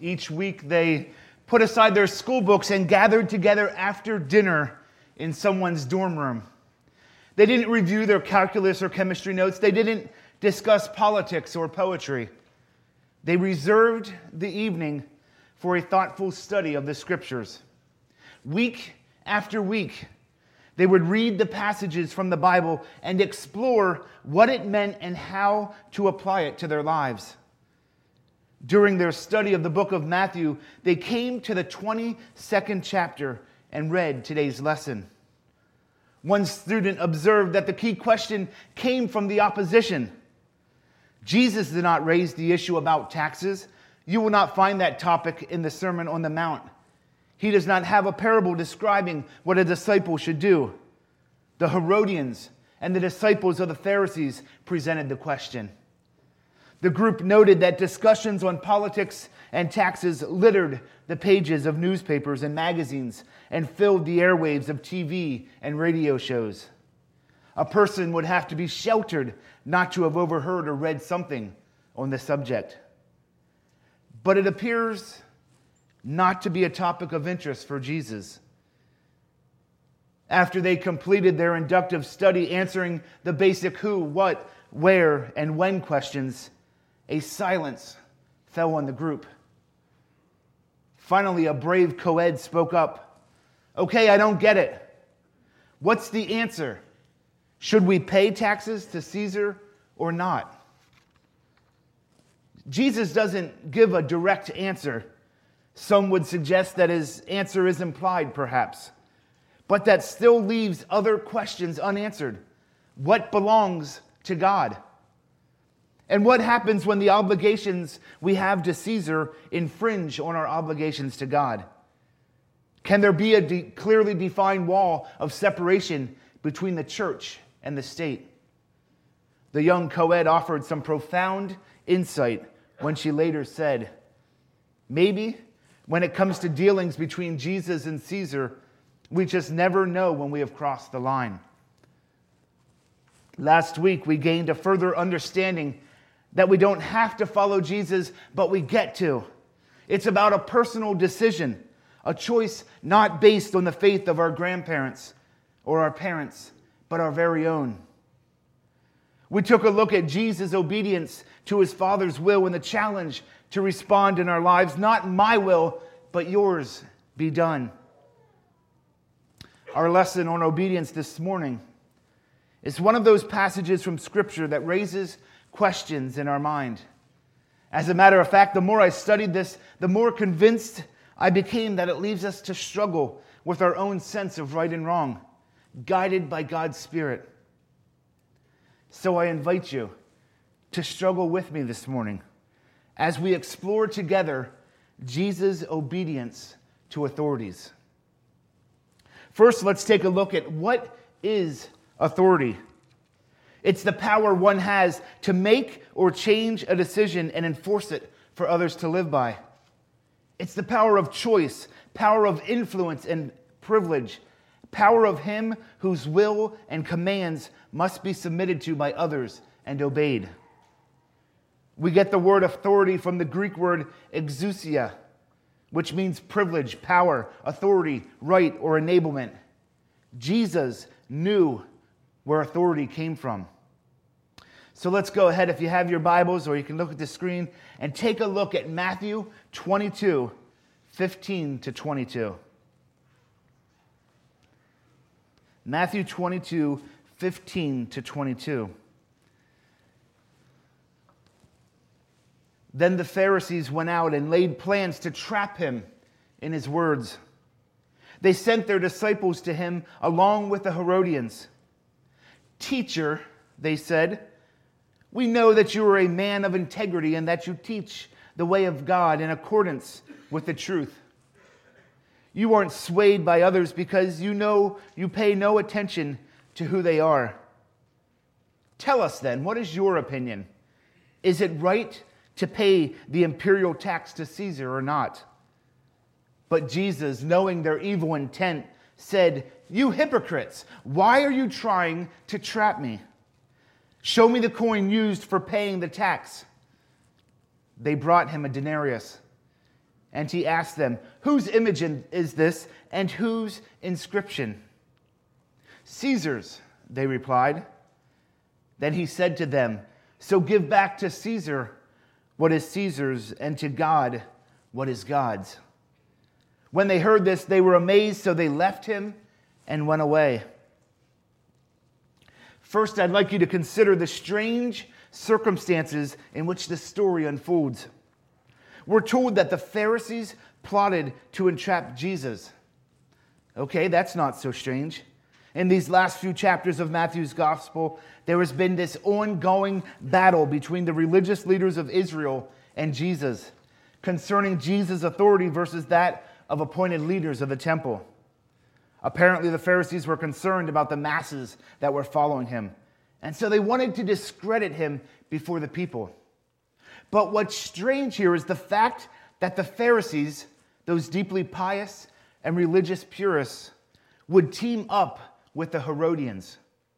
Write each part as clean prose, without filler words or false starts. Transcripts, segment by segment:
Each week they put aside their school books and gathered together after dinner in someone's dorm room. They didn't review their calculus or chemistry notes. They didn't discuss politics or poetry. They reserved the evening for a thoughtful study of the Scriptures. Week after week, they would read the passages from the Bible and explore what it meant and how to apply it to their lives. During their study of the book of Matthew, they came to the 22nd chapter and read today's lesson. One student observed that the key question came from the opposition. Jesus did not raise the issue about taxes. You will not find that topic in the Sermon on the Mount. He does not have a parable describing what a disciple should do. The Herodians and the disciples of the Pharisees presented the question. The group noted that discussions on politics and taxes littered the pages of newspapers and magazines and filled the airwaves of TV and radio shows. A person would have to be sheltered not to have overheard or read something on the subject. But it appears not to be a topic of interest for Jesus. After they completed their inductive study answering the basic who, what, where, and when questions, a silence fell on the group. Finally, a brave co-ed spoke up. Okay, I don't get it. What's the answer? Should we pay taxes to Caesar or not? Jesus doesn't give a direct answer. Some would suggest that his answer is implied, perhaps. But that still leaves other questions unanswered. What belongs to God? And what happens when the obligations we have to Caesar infringe on our obligations to God? Can there be a clearly defined wall of separation between the church and the state? The young co-ed offered some profound insight when she later said, maybe when it comes to dealings between Jesus and Caesar, we just never know when we have crossed the line. Last week, we gained a further understanding that we don't have to follow Jesus, but we get to. It's about a personal decision, a choice not based on the faith of our grandparents or our parents, but our very own. We took a look at Jesus' obedience to his Father's will and the challenge to respond in our lives, not my will, but yours be done. Our lesson on obedience this morning is one of those passages from Scripture that raises questions in our mind. As a matter of fact, the more I studied this, the more convinced I became that it leaves us to struggle with our own sense of right and wrong, guided by God's Spirit. So I invite you to struggle with me this morning as we explore together Jesus' obedience to authorities. First, let's take a look at what is authority. It's the power one has to make or change a decision and enforce it for others to live by. It's the power of choice, power of influence and privilege, power of him whose will and commands must be submitted to by others and obeyed. We get the word authority from the Greek word exousia, which means privilege, power, authority, right, or enablement. Jesus knew where authority came from. So let's go ahead, if you have your Bibles, or you can look at the screen, and take a look at Matthew 22, 15 to 22. Matthew 22, 15 to 22. Then the Pharisees went out and laid plans to trap him in his words. They sent their disciples to him along with the Herodians. Teacher, they said, we know that you are a man of integrity and that you teach the way of God in accordance with the truth. You aren't swayed by others because you know you pay no attention to who they are. Tell us then, what is your opinion? Is it right to pay the imperial tax to Caesar or not? But Jesus, knowing their evil intent, said, you hypocrites, why are you trying to trap me? Show me the coin used for paying the tax. They brought him a denarius. And he asked them, "Whose image is this, and whose inscription?" "Caesar's," they replied. Then he said to them, "So give back to Caesar what is Caesar's, and to God what is God's." When they heard this, they were amazed, so they left him and went away. First, I'd like you to consider the strange circumstances in which this story unfolds. We're told that the Pharisees plotted to entrap Jesus. Okay, that's not so strange. In these last few chapters of Matthew's gospel, there has been this ongoing battle between the religious leaders of Israel and Jesus concerning Jesus' authority versus that of appointed leaders of the temple. Apparently, the Pharisees were concerned about the masses that were following him, and so they wanted to discredit him before the people. But what's strange here is the fact that the Pharisees, those deeply pious and religious purists, would team up with the Herodians.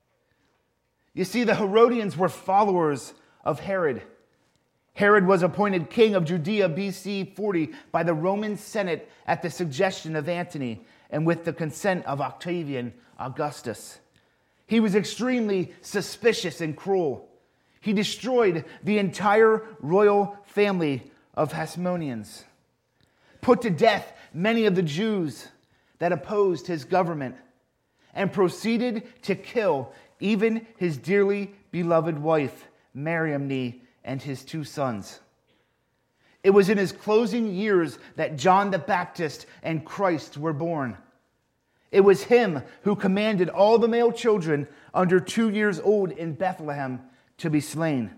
You see, the Herodians were followers of Herod. Herod was appointed king of Judea BC 40 by the Roman Senate at the suggestion of Antony and with the consent of Octavian Augustus. He was extremely suspicious and cruel. He destroyed the entire royal family of Hasmoneans, put to death many of the Jews that opposed his government, and proceeded to kill even his dearly beloved wife, Mariamne, and his 2 sons. It was in his closing years that John the Baptist and Christ were born. It was him who commanded all the male children under 2 years old in Bethlehem to be slain.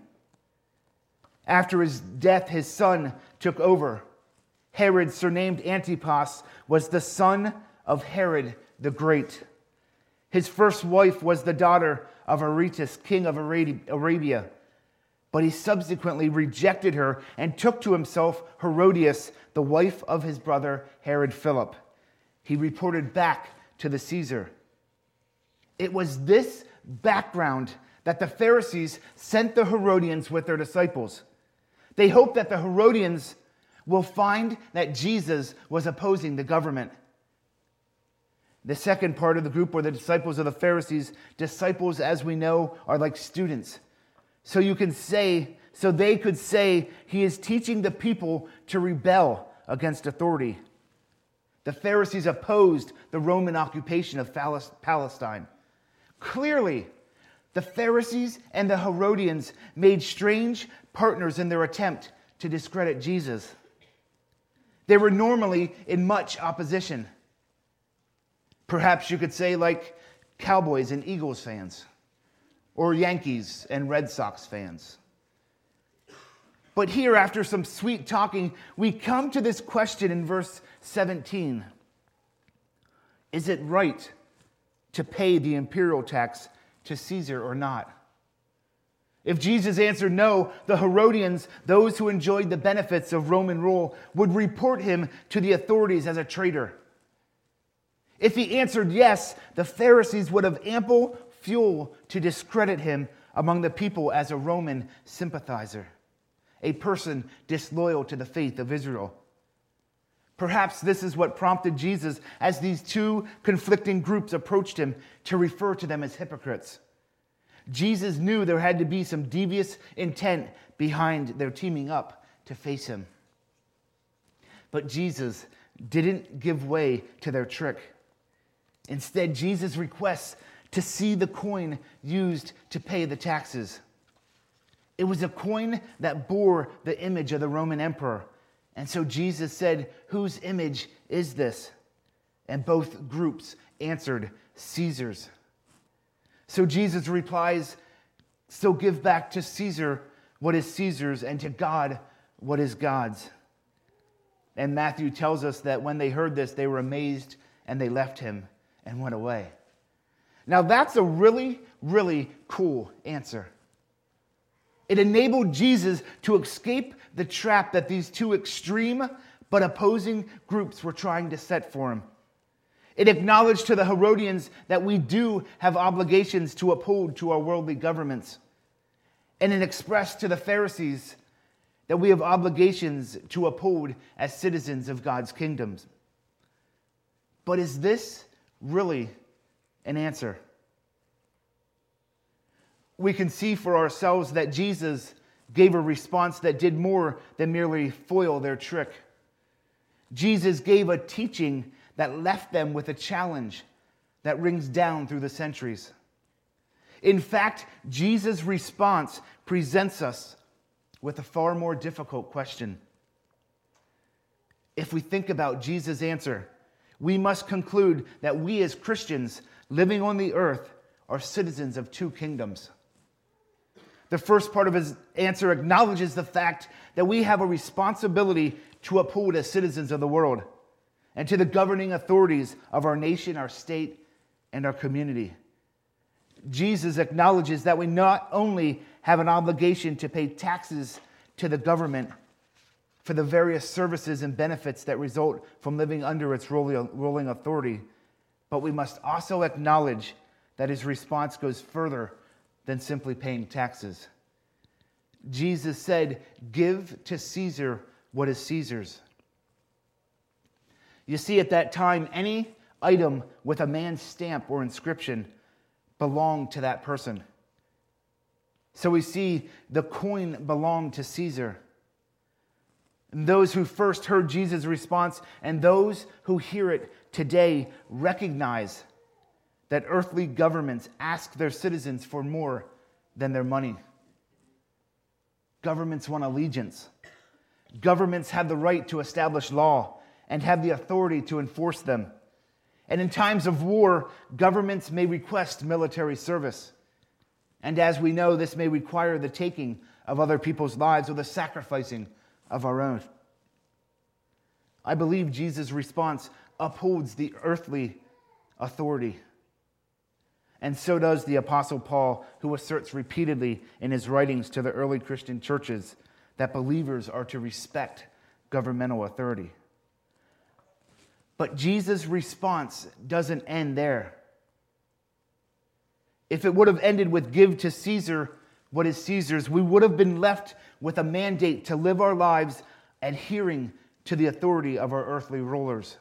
After his death, his son took over. Herod, surnamed Antipas, was the son of Herod the Great. His first wife was the daughter of Aretas, king of Arabia, but he subsequently rejected her and took to himself Herodias, the wife of his brother Herod Philip. He reported back to the Caesar. It was this background that the Pharisees sent the Herodians with their disciples. They hoped that the Herodians will find that Jesus was opposing the government. The second part of the group were the disciples of the Pharisees. Disciples, as we know, are like students. So they could say he is teaching the people to rebel against authority. The Pharisees opposed the Roman occupation of Palestine. Clearly, the Pharisees and the Herodians made strange partners in their attempt to discredit Jesus. They were normally in much opposition. Perhaps you could say like Cowboys and Eagles fans, or Yankees and Red Sox fans. But here, after some sweet talking, we come to this question in verse 17. Is it right to pay the imperial tax to Caesar or not? If Jesus answered no, the Herodians, those who enjoyed the benefits of Roman rule, would report him to the authorities as a traitor. If he answered yes, the Pharisees would have ample fuel to discredit him among the people as a Roman sympathizer, a person disloyal to the faith of Israel. Perhaps this is what prompted Jesus, as these 2 conflicting groups approached him, to refer to them as hypocrites. Jesus knew there had to be some devious intent behind their teaming up to face him. But Jesus didn't give way to their trick. Instead, Jesus requests to see the coin used to pay the taxes. It was a coin that bore the image of the Roman emperor. And so Jesus said, "Whose image is this?" And both groups answered, "Caesar's." So Jesus replies, "So give back to Caesar what is Caesar's, and to God what is God's." And Matthew tells us that when they heard this, they were amazed, and they left him and went away. Now that's a really, really cool answer. It enabled Jesus to escape the trap that these 2 extreme but opposing groups were trying to set for him. It acknowledged to the Herodians that we do have obligations to uphold to our worldly governments. And it expressed to the Pharisees that we have obligations to uphold as citizens of God's kingdoms. But is this really an answer? We can see for ourselves that Jesus gave a response that did more than merely foil their trick. Jesus gave a teaching that left them with a challenge that rings down through the centuries. In fact, Jesus' response presents us with a far more difficult question. If we think about Jesus' answer, we must conclude that we as Christians living on the earth are citizens of two kingdoms. The first part of his answer acknowledges the fact that we have a responsibility to uphold as citizens of the world and to the governing authorities of our nation, our state, and our community. Jesus acknowledges that we not only have an obligation to pay taxes to the government for the various services and benefits that result from living under its ruling authority, but we must also acknowledge that his response goes further than simply paying taxes. Jesus said, "Give to Caesar what is Caesar's." You see, at that time, any item with a man's stamp or inscription belonged to that person. So we see the coin belonged to Caesar. And those who first heard Jesus' response and those who hear it today recognize that earthly governments ask their citizens for more than their money. Governments want allegiance. Governments have the right to establish law and have the authority to enforce them. And in times of war, governments may request military service. And as we know, this may require the taking of other people's lives or the sacrificing of our own. I believe Jesus' response upholds the earthly authority. And so does the Apostle Paul, who asserts repeatedly in his writings to the early Christian churches that believers are to respect governmental authority. But Jesus' response doesn't end there. If it would have ended with "give to Caesar what is Caesar's," we would have been left with a mandate to live our lives adhering to the authority of our earthly rulers.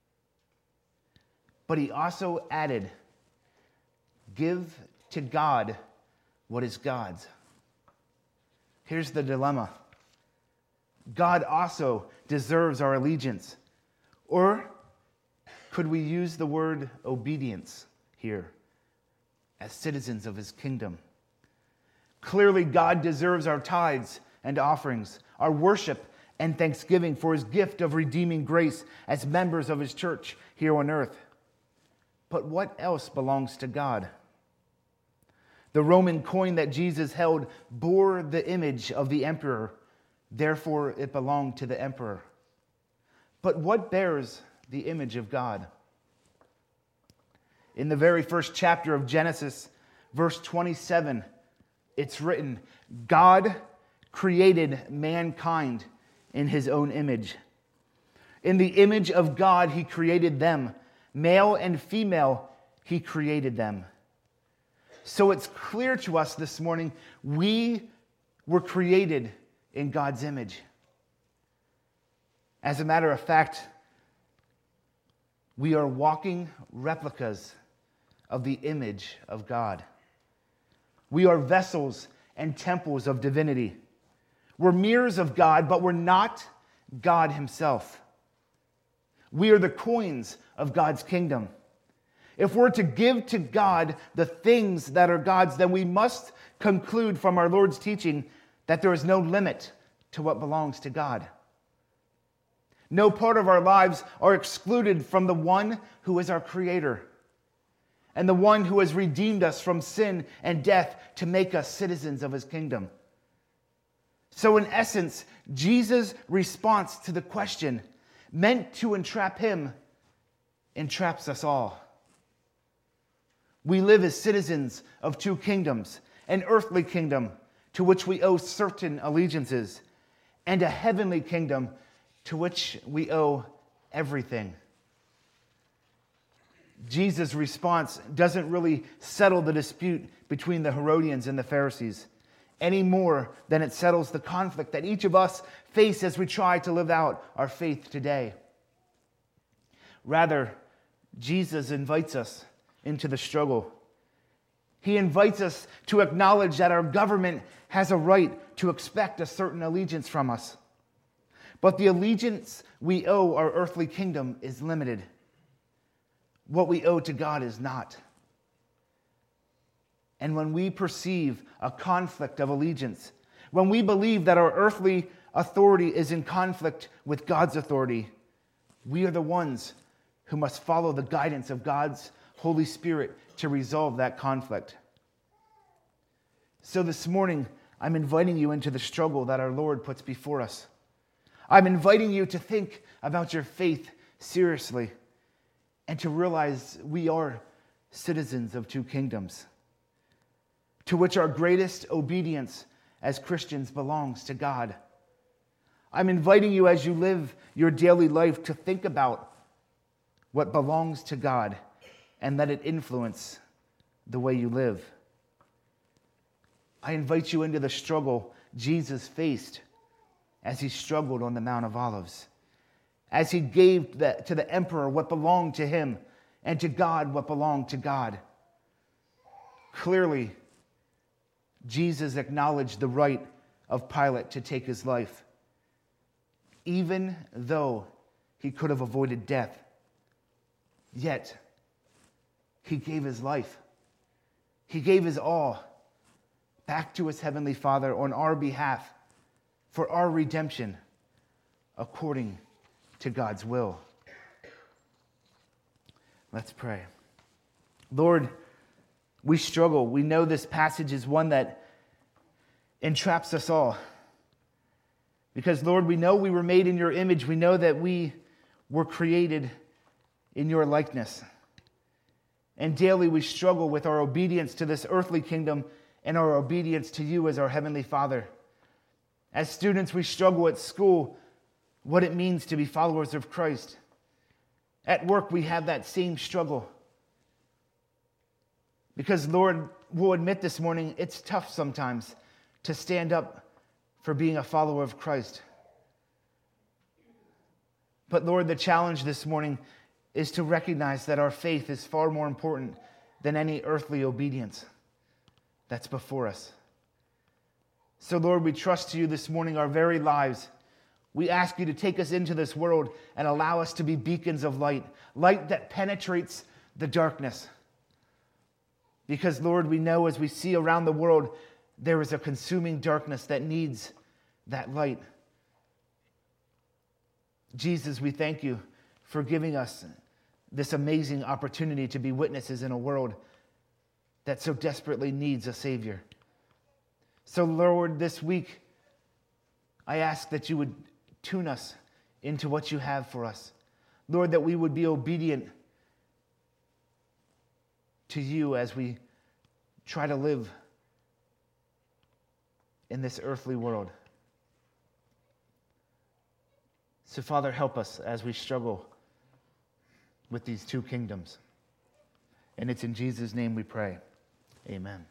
But he also added, "Give to God what is God's." Here's the dilemma. God also deserves our allegiance. Or could we use the word obedience here as citizens of his kingdom? Clearly, God deserves our tithes and offerings, our worship and thanksgiving for his gift of redeeming grace as members of his church here on earth. But what else belongs to God? The Roman coin that Jesus held bore the image of the emperor. Therefore, it belonged to the emperor. But what bears the image of God? In the very first chapter of Genesis, verse 27, it's written, "God created mankind in his own image. In the image of God, he created them. Male and female, he created them." So it's clear to us this morning, we were created in God's image. As a matter of fact, we are walking replicas of the image of God. We are vessels and temples of divinity. We're mirrors of God, but we're not God himself. We are the coins of God's kingdom. If we're to give to God the things that are God's, then we must conclude from our Lord's teaching that there is no limit to what belongs to God. No part of our lives are excluded from the one who is our Creator and the one who has redeemed us from sin and death to make us citizens of his kingdom. So in essence, Jesus' response to the question, meant to entrap him, entraps us all. We live as citizens of two kingdoms, an earthly kingdom to which we owe certain allegiances, and a heavenly kingdom to which we owe everything. Jesus' response doesn't really settle the dispute between the Herodians and the Pharisees. any more than it settles the conflict that each of us face as we try to live out our faith today. Rather, Jesus invites us into the struggle. He invites us to acknowledge that our government has a right to expect a certain allegiance from us. But the allegiance we owe our earthly kingdom is limited. What we owe to God is not. And when we perceive a conflict of allegiance, when we believe that our earthly authority is in conflict with God's authority, we are the ones who must follow the guidance of God's Holy Spirit to resolve that conflict. So this morning, I'm inviting you into the struggle that our Lord puts before us. I'm inviting you to think about your faith seriously and to realize we are citizens of two kingdoms, to which our greatest obedience as Christians belongs to God. I'm inviting you as you live your daily life to think about what belongs to God and let it influence the way you live. I invite you into the struggle Jesus faced as he struggled on the Mount of Olives, as he gave to the emperor what belonged to him and to God what belonged to God. Clearly, Jesus acknowledged the right of Pilate to take his life, even though he could have avoided death. Yet, he gave his life. He gave his all back to his heavenly Father on our behalf for our redemption according to God's will. Let's pray. Lord, we struggle. We know this passage is one that entraps us all. Because, Lord, we know we were made in your image. We know that we were created in your likeness. And daily we struggle with our obedience to this earthly kingdom and our obedience to you as our Heavenly Father. As students, we struggle at school what it means to be followers of Christ. At work, we have that same struggle. Because, Lord, we'll admit this morning, it's tough sometimes to stand up for being a follower of Christ. But, Lord, the challenge this morning is to recognize that our faith is far more important than any earthly obedience that's before us. So, Lord, we trust you this morning, our very lives. We ask you to take us into this world and allow us to be beacons of light, light that penetrates the darkness. Because, Lord, we know as we see around the world, there is a consuming darkness that needs that light. Jesus, we thank you for giving us this amazing opportunity to be witnesses in a world that so desperately needs a Savior. So, Lord, this week, I ask that you would tune us into what you have for us. Lord, that we would be obedient to you as we try to live in this earthly world. So, Father, help us as we struggle with these two kingdoms. And it's in Jesus' name we pray. Amen.